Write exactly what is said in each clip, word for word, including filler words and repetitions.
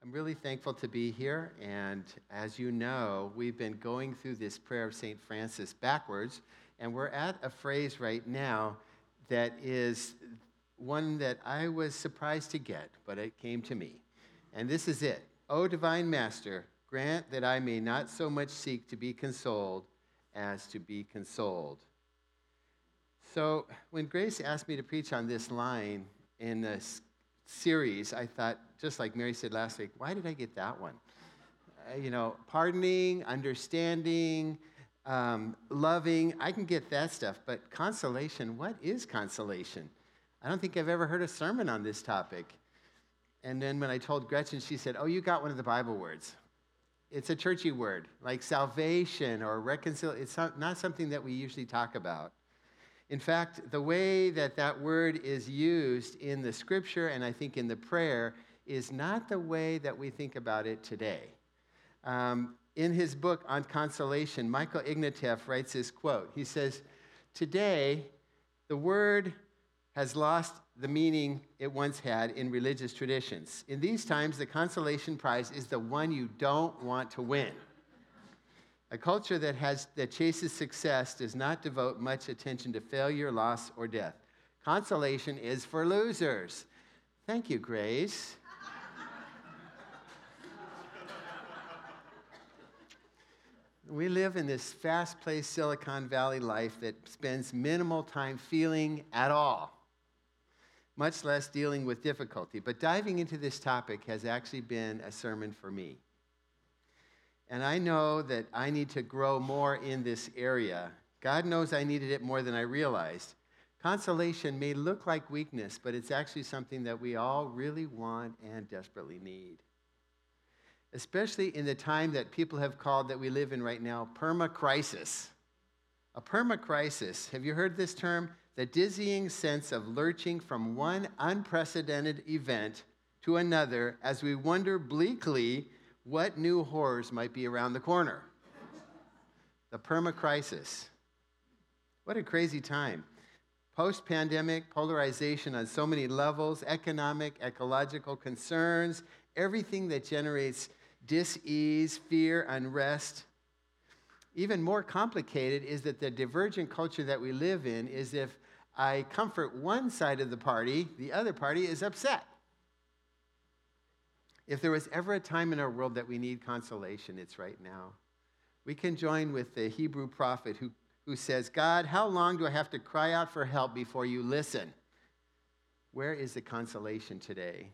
I'm really thankful to be here, and as you know, we've been going through this prayer of Saint Francis backwards, and we're at a phrase right now that is one that I was surprised to get, but it came to me. And this is it. O divine Master, grant that I may not so much seek to be consoled as to be consoled. So when Grace asked me to preach on this line in this series, I thought, just like Mary said last week, why did I get that one? Uh, you know, pardoning, understanding, um, loving, I can get that stuff, but consolation, what is consolation? I don't think I've ever heard a sermon on this topic. And then when I told Gretchen, she said, oh, you got one of the Bible words. It's a churchy word, like salvation or reconciliation. It's not something that we usually talk about. In fact, the way that that word is used in the scripture and I think in the prayer is not the way that we think about it today. Um, in his book on consolation, Michael Ignatieff writes this quote. He says, today, the word has lost the meaning it once had in religious traditions. In these times, the consolation prize is the one you don't want to win. A culture that has that chases success does not devote much attention to failure, loss, or death. Consolation is for losers. Thank you, Grace. We live in this fast-paced Silicon Valley life that spends minimal time feeling at all, much less dealing with difficulty. But diving into this topic has actually been a sermon for me. And I know that I need to grow more in this area. God knows I needed it more than I realized. Consolation may look like weakness, but it's actually something that we all really want and desperately need. Especially in the time that people have called that we live in right now, perma-crisis. A perma-crisis, have you heard this term? The dizzying sense of lurching from one unprecedented event to another as we wonder bleakly what new horrors might be around the corner? The perma-crisis. What a crazy time. Post-pandemic polarization on so many levels, economic, ecological concerns, everything that generates dis-ease, fear, unrest. Even more complicated is that the divergent culture that we live in is if I comfort one side of the party, the other party is upset. If there was ever a time in our world that we need consolation, it's right now. We can join with the Hebrew prophet who, who says, God, how long do I have to cry out for help before you listen? Where is the consolation today?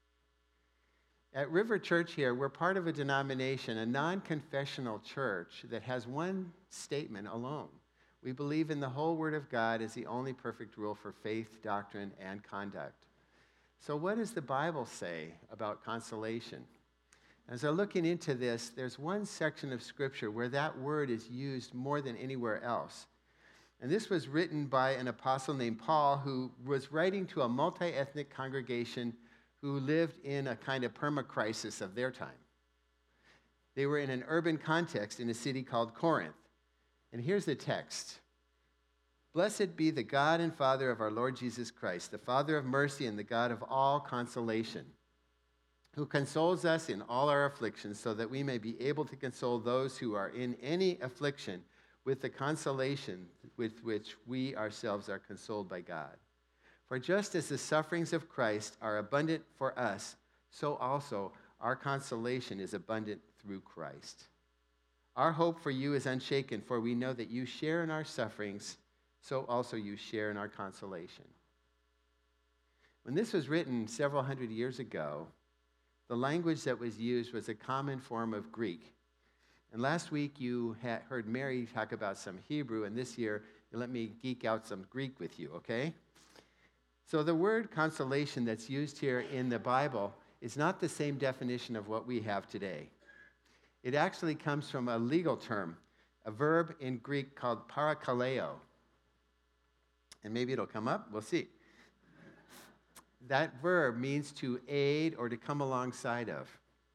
At River Church here, we're part of a denomination, a non-confessional church that has one statement alone. We believe in the whole Word of God as the only perfect rule for faith, doctrine, and conduct. So what does the Bible say about consolation? As I'm looking into this, there's one section of Scripture where that word is used more than anywhere else. And this was written by an apostle named Paul who was writing to a multi-ethnic congregation who lived in a kind of perma-crisis of their time. They were in an urban context in a city called Corinth. And here's the text. Blessed be the God and Father of our Lord Jesus Christ, the Father of mercy and the God of all consolation, who consoles us in all our afflictions so that we may be able to console those who are in any affliction with the consolation with which we ourselves are consoled by God. For just as the sufferings of Christ are abundant for us, so also our consolation is abundant through Christ. Our hope for you is unshaken, for we know that you share in our sufferings, so also you share in our consolation. When this was written several hundred years ago, the language that was used was a common form of Greek. And last week you had heard Mary talk about some Hebrew, and this year you let me geek out some Greek with you, okay? So the word consolation that's used here in the Bible is not the same definition of what we have today. It actually comes from a legal term, a verb in Greek called parakaleo. And maybe it'll come up, we'll see. That verb means to aid or to come alongside of.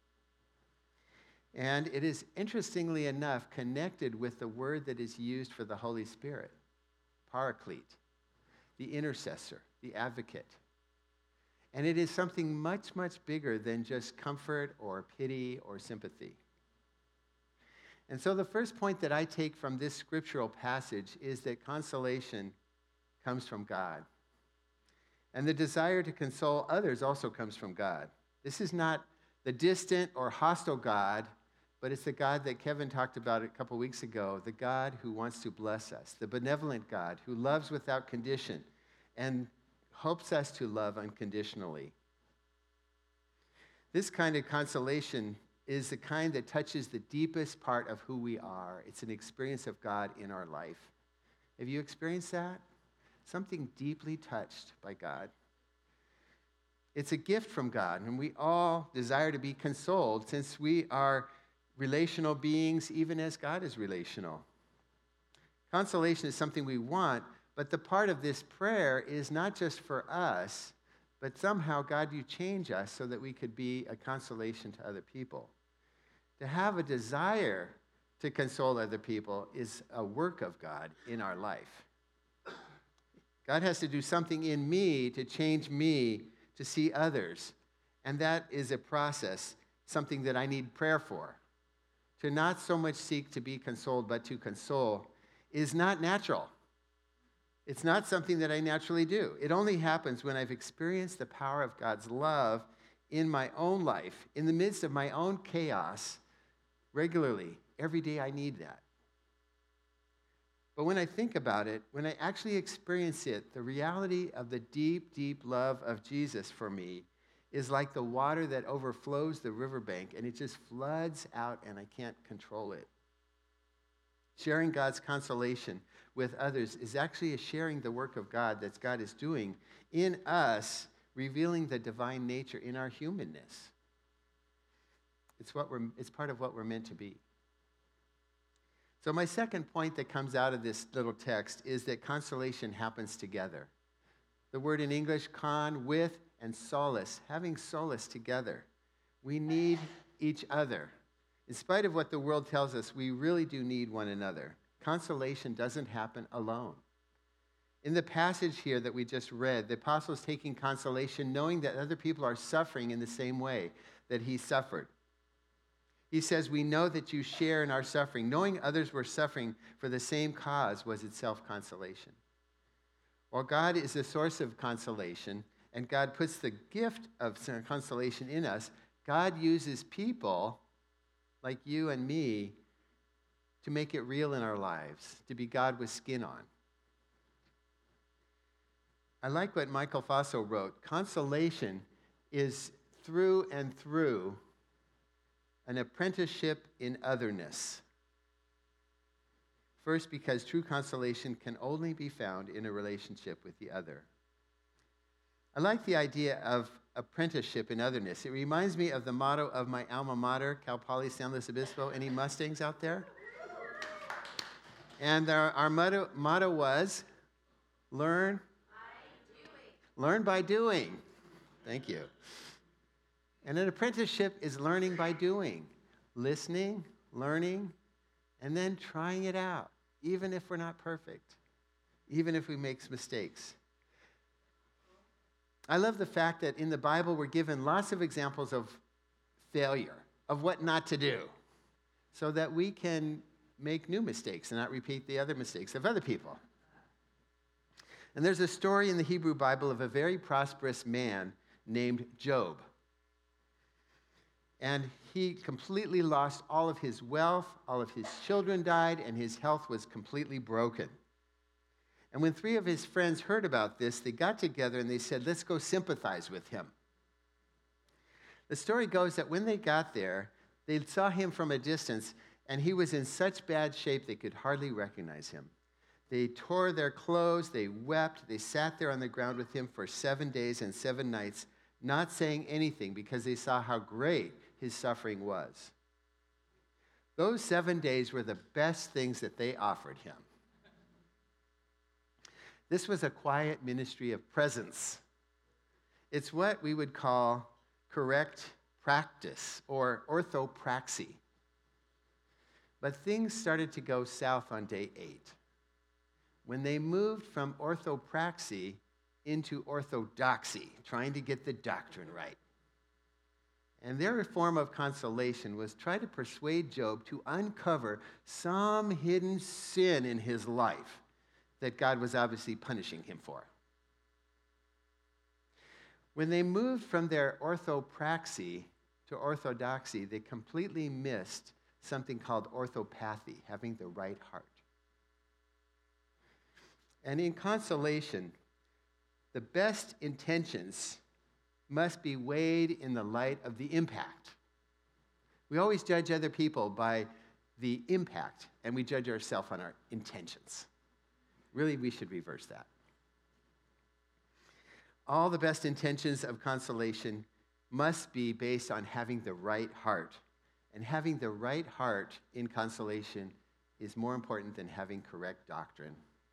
And it is, interestingly enough, connected with the word that is used for the Holy Spirit, paraclete, the intercessor, the advocate. And it is something much, much bigger than just comfort or pity or sympathy. And so the first point that I take from this scriptural passage is that consolation comes from God. And the desire to console others also comes from God. This is not the distant or hostile God, but it's the God that Kevin talked about a couple weeks ago, the God who wants to bless us, the benevolent God who loves without condition and hopes us to love unconditionally. This kind of consolation is the kind that touches the deepest part of who we are. It's an experience of God in our life. Have you experienced that? Something deeply touched by God. It's a gift from God, and we all desire to be consoled since we are relational beings, even as God is relational. Consolation is something we want, but the part of this prayer is not just for us, but somehow, God, you change us so that we could be a consolation to other people. To have a desire to console other people is a work of God in our life. God has to do something in me to change me to see others. And that is a process, something that I need prayer for. To not so much seek to be consoled, but to console is not natural. It's not something that I naturally do. It only happens when I've experienced the power of God's love in my own life, in the midst of my own chaos, regularly. Every day I need that. But when I think about it, when I actually experience it, the reality of the deep, deep love of Jesus for me is like the water that overflows the riverbank, and it just floods out, and I can't control it. Sharing God's consolation with others is actually a sharing the work of God that God is doing in us, revealing the divine nature in our humanness. It's what we're, it's part of what we're meant to be. So my second point that comes out of this little text is that consolation happens together. The word in English, con, with, and solace, having solace together. We need each other. In spite of what the world tells us, we really do need one another. Consolation doesn't happen alone. In the passage here that we just read, the apostle is taking consolation knowing that other people are suffering in the same way that he suffered. He says, we know that you share in our suffering. Knowing others were suffering for the same cause was itself consolation. While God is the source of consolation, and God puts the gift of consolation in us, God uses people like you and me to make it real in our lives, to be God with skin on. I like what Michael Faso wrote. Consolation is through and through an apprenticeship in otherness. First, because true consolation can only be found in a relationship with the other. I like the idea of apprenticeship in otherness. It reminds me of the motto of my alma mater, Cal Poly San Luis Obispo. Any Mustangs out there? And our, our motto, motto was, learn by doing. Learn by doing. Thank you. And an apprenticeship is learning by doing, listening, learning, and then trying it out, even if we're not perfect, even if we make mistakes. I love the fact that in the Bible we're given lots of examples of failure, of what not to do, so that we can make new mistakes and not repeat the other mistakes of other people. And there's a story in the Hebrew Bible of a very prosperous man named Job. And he completely lost all of his wealth, all of his children died, and his health was completely broken. And when three of his friends heard about this, they got together and they said, let's go sympathize with him. The story goes that when they got there, they saw him from a distance, and he was in such bad shape they could hardly recognize him. They tore their clothes, they wept, they sat there on the ground with him for seven days and seven nights, not saying anything because they saw how great his suffering was. Those seven days were the best things that they offered him. This was a quiet ministry of presence. It's what we would call correct practice or orthopraxy. But things started to go south on day eight. When they moved from orthopraxy into orthodoxy, trying to get the doctrine right. And their form of consolation was try to persuade Job to uncover some hidden sin in his life that God was obviously punishing him for. When they moved from their orthopraxy to orthodoxy, they completely missed something called orthopathy, having the right heart. And in consolation, the best intentions must be weighed in the light of the impact. We always judge other people by the impact, and we judge ourselves on our intentions. Really, we should reverse that. All the best intentions of consolation must be based on having the right heart. And having the right heart in consolation is more important than having correct doctrine.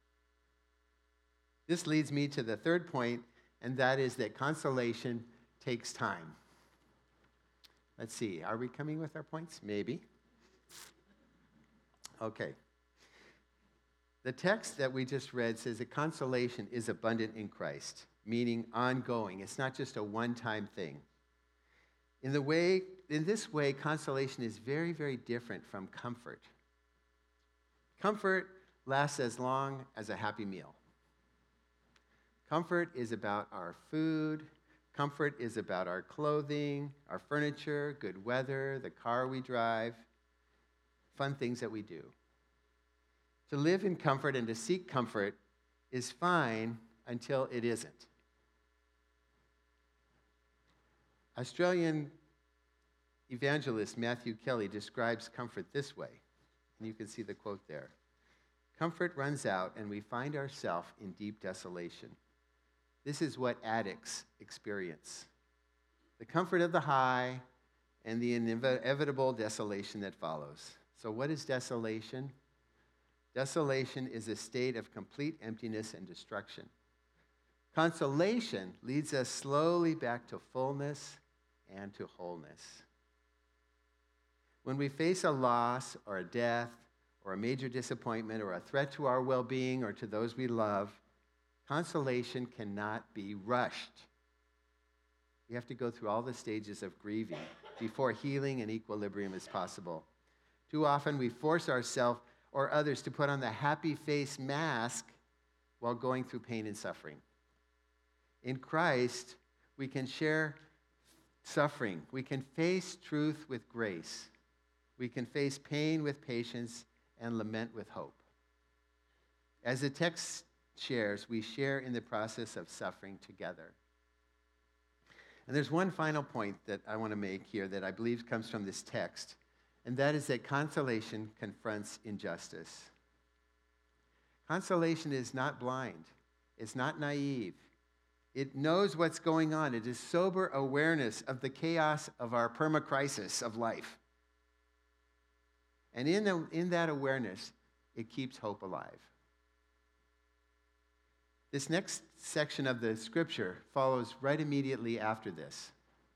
This leads me to the third point, and that is that consolation takes time. Let's see, are we coming with our points? Maybe. Okay. The text that we just read says that consolation is abundant in Christ, meaning ongoing. It's not just a one-time thing. In the way, in this way, consolation is very, very different from comfort. Comfort lasts as long as a happy meal. Comfort is about our food. Comfort is about our clothing, our furniture, good weather, the car we drive, fun things that we do. To live in comfort and to seek comfort is fine until it isn't. Australian evangelist Matthew Kelly describes comfort this way, and you can see the quote there. Comfort runs out and we find ourselves in deep desolation. This is what addicts experience. The comfort of the high and the inevitable desolation that follows. So what is desolation? Desolation is a state of complete emptiness and destruction. Consolation leads us slowly back to fullness and to wholeness. When we face a loss or a death or a major disappointment or a threat to our well-being or to those we love, consolation cannot be rushed. We have to go through all the stages of grieving before healing and equilibrium is possible. Too often we force ourselves or others to put on the happy face mask while going through pain and suffering. In Christ, we can share suffering. We can face truth with grace. We can face pain with patience and lament with hope. As the text shares, we share in the process of suffering together. And there's one final point that I want to make here that I believe comes from this text, and that is that consolation confronts injustice. Consolation is not blind. It's not naive. It knows what's going on. It is sober awareness of the chaos of our permacrisis of life. And in, the, in that awareness, it keeps hope alive. This next section of the scripture follows right immediately after this.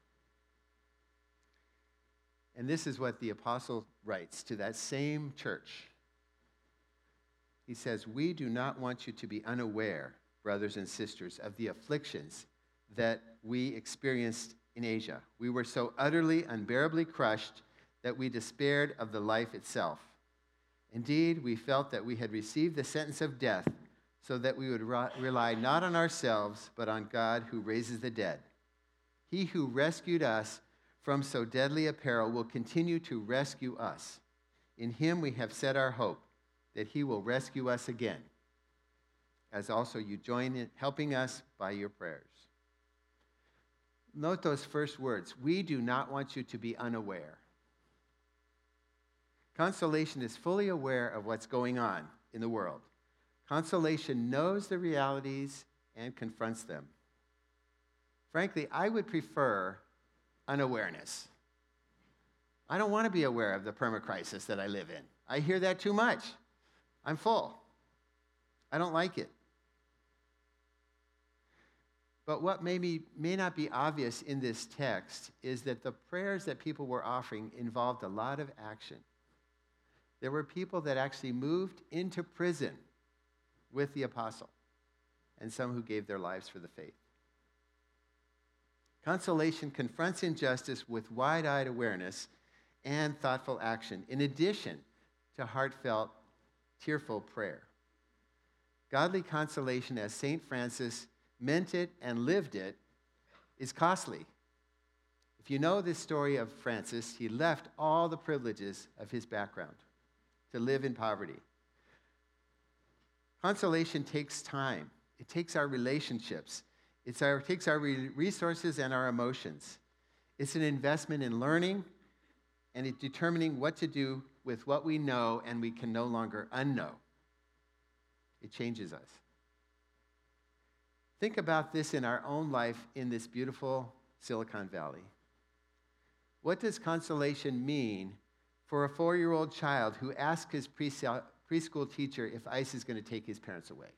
And this is what the apostle writes to that same church. He says, "We do not want you to be unaware, brothers and sisters, of the afflictions that we experienced in Asia. We were so utterly, unbearably crushed that we despaired of the life itself. Indeed, we felt that we had received the sentence of death, so that we would re- rely not on ourselves, but on God who raises the dead. He who rescued us from so deadly a peril will continue to rescue us. In him we have set our hope, that he will rescue us again, as also you join in helping us by your prayers." Note those first words. We do not want you to be unaware. Consolation is fully aware of what's going on in the world. Consolation knows the realities and confronts them. Frankly, I would prefer unawareness. I don't want to be aware of the permacrisis that I live in. I hear that too much. I'm full. I don't like it. But what may, be, may not be obvious in this text is that the prayers that people were offering involved a lot of action. There were people that actually moved into prison with the apostle. and some who gave their lives for the faith. Consolation confronts injustice with wide-eyed awareness and thoughtful action, in addition to heartfelt, tearful prayer. Godly consolation, as Saint Francis meant it and lived it, is costly. If you know this story of Francis, he left all the privileges of his background to live in poverty. Consolation takes time. It takes our relationships. It's our, it takes our re- resources and our emotions. It's an investment in learning and in determining what to do with what we know and we can no longer unknow. It changes us. Think about this in our own life in this beautiful Silicon Valley. What does consolation mean for a four-year-old child who asks his preschool teacher if ICE is going to take his parents away?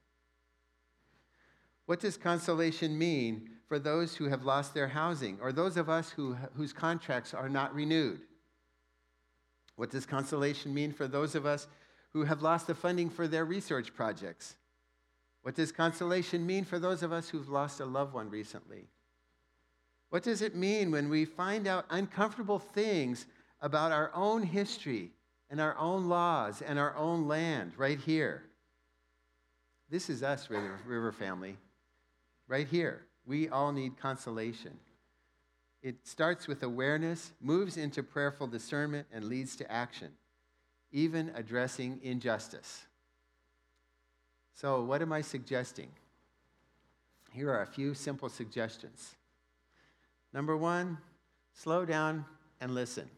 What does consolation mean for those who have lost their housing or those of us who, whose contracts are not renewed? What does consolation mean for those of us who have lost the funding for their research projects? What does consolation mean for those of us who've lost a loved one recently? What does it mean when we find out uncomfortable things about our own history and our own laws and our own land right here? This is us, River, River family, right here. We all need consolation. It starts with awareness, moves into prayerful discernment, and leads to action, even addressing injustice. So, what am I suggesting? Here are a few simple suggestions. Number one, slow down and listen.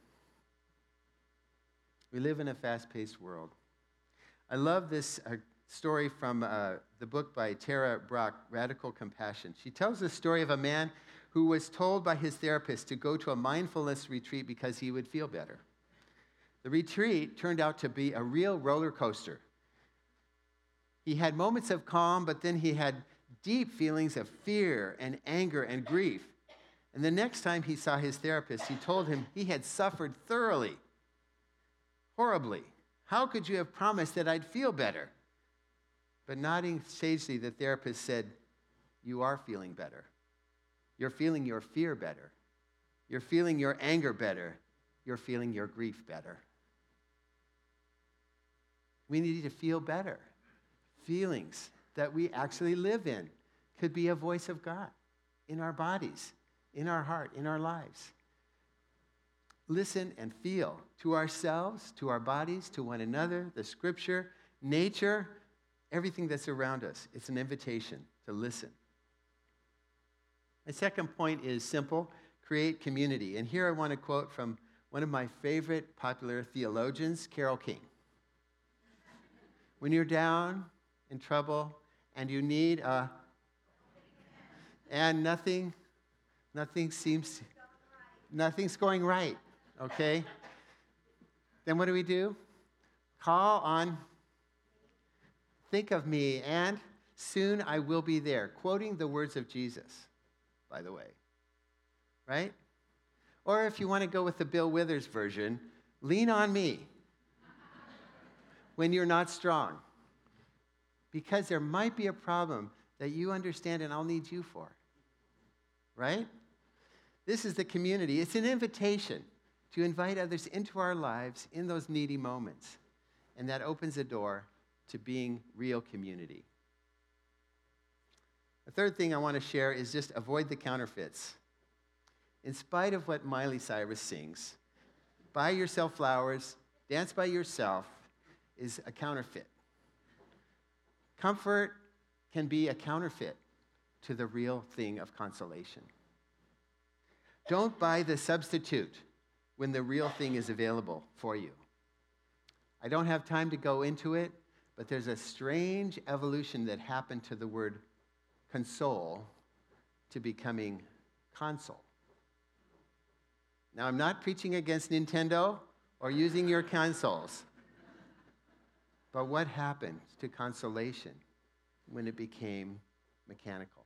We live in a fast-paced world. I love this uh, story from uh, the book by Tara Brach, Radical Compassion. She tells the story of a man who was told by his therapist to go to a mindfulness retreat because he would feel better. The retreat turned out to be a real roller coaster. He had moments of calm, but then he had deep feelings of fear and anger and grief. And the next time he saw his therapist, he told him he had suffered thoroughly, horribly. How could you have promised that I'd feel better? But nodding sagely, the therapist said, you are feeling better. You're feeling your fear better. You're feeling your anger better. You're feeling your grief better. We need to feel better. Feelings that we actually live in could be a voice of God in our bodies, in our heart, in our lives. Listen and feel to ourselves, to our bodies, to one another, the scripture, nature, everything that's around us. It's an invitation to listen. My second point is simple: create community. And here I want to quote from one of my favorite popular theologians, Carole King. When you're down, in trouble, and you need a, and nothing, nothing seems, nothing's going right, okay? Then what do we do? Call on, think of me, and soon I will be there. Quoting the words of Jesus, by the way, right? Or if you want to go with the Bill Withers version, lean on me when you're not strong. Because there might be a problem that you understand and I'll need you for. Right? This is the community. It's an invitation to invite others into our lives in those needy moments. And that opens a door to being real community. The third thing I want to share is just avoid the counterfeits. In spite of what Miley Cyrus sings, buy yourself flowers, dance by yourself is a counterfeit. Comfort can be a counterfeit to the real thing of consolation. Don't buy the substitute when the real thing is available for you. I don't have time to go into it, but there's a strange evolution that happened to the word console to becoming console. Now, I'm not preaching against Nintendo or using your consoles. But what happened to consolation when it became mechanical?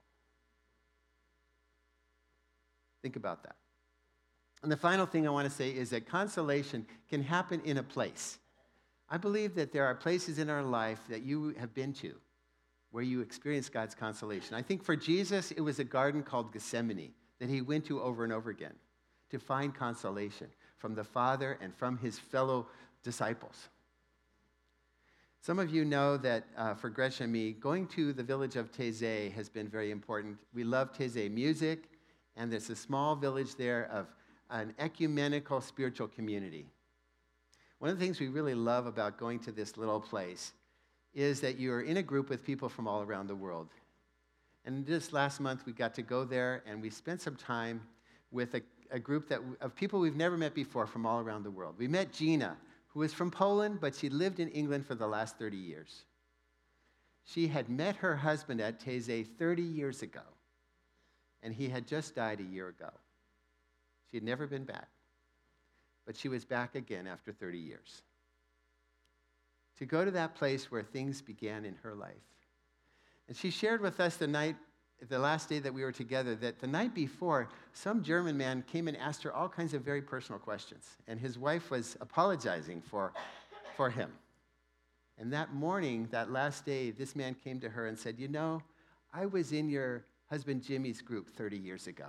Think about that. And the final thing I want to say is that consolation can happen in a place. I believe that there are places in our life that you have been to, where you experience God's consolation. I think for Jesus, it was a garden called Gethsemane that he went to over and over again to find consolation from the Father and from his fellow disciples. Some of you know that uh, for Gretchen and me, going to the village of Taizé has been very important. We love Taizé music, and there's a small village there of an ecumenical spiritual community. One of the things we really love about going to this little place is that you're in a group with people from all around the world. And just last month, we got to go there, and we spent some time with a, a group that, of people we've never met before from all around the world. We met Gina, who was from Poland, but she lived in England for the last thirty years. She had met her husband at Taizé thirty years ago, and he had just died a year ago. She had never been back, but she was back again after thirty years. To go to that place where things began in her life. And she shared with us the night, the last day that we were together, that the night before, some German man came and asked her all kinds of very personal questions. And his wife was apologizing for, for him. And that morning, that last day, this man came to her and said, you know, I was in your husband Jimmy's group thirty years ago.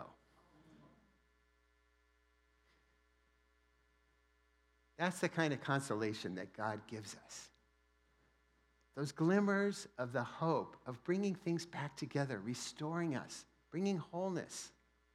That's the kind of consolation that God gives us. Those glimmers of the hope of bringing things back together, restoring us, bringing wholeness.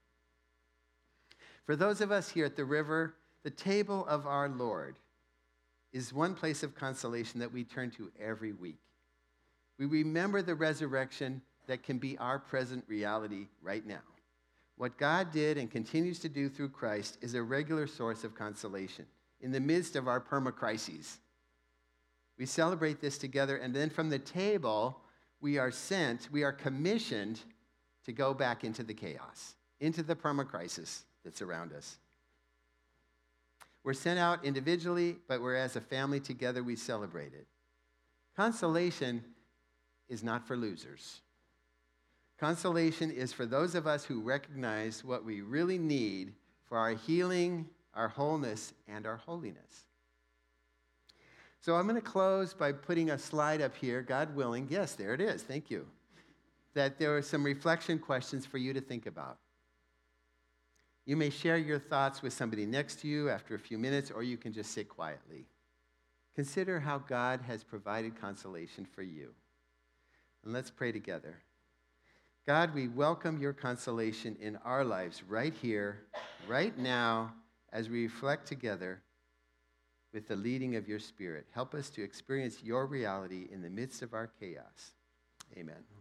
For those of us here at the river, the table of our Lord is one place of consolation that we turn to every week. We remember the resurrection that can be our present reality right now. What God did and continues to do through Christ is a regular source of consolation in the midst of our permacrises. We celebrate this together, and then from the table, we are sent, we are commissioned to go back into the chaos, into the permacrisis that's around us. We're sent out individually, but we're as a family together, we celebrate it. Consolation is not for losers. Consolation is for those of us who recognize what we really need for our healing, our wholeness, and our holiness. So I'm going to close by putting a slide up here, God willing. Yes, there it is. Thank you. That there are some reflection questions for you to think about. You may share your thoughts with somebody next to you after a few minutes, or you can just sit quietly. Consider how God has provided consolation for you. And let's pray together. God, we welcome your consolation in our lives right here, right now, as we reflect together with the leading of your Spirit. Help us to experience your reality in the midst of our chaos. Amen.